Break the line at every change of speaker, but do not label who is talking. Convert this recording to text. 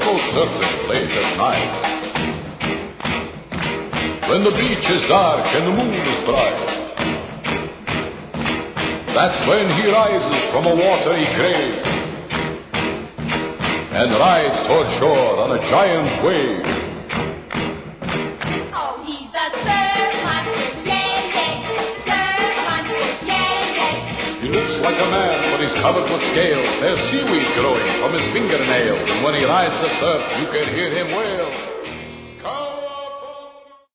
go surfing late at night. When the beach is dark and the moon is bright, that's when he rises from a watery grave and rides toward shore on a giant wave.
Oh, he's a surf monster, yay, yay, surf monster, yay, yay.
He looks like a man, but he's covered with scales. There's seaweed growing from his fingernails, and when he rides the surf, you can hear him wail.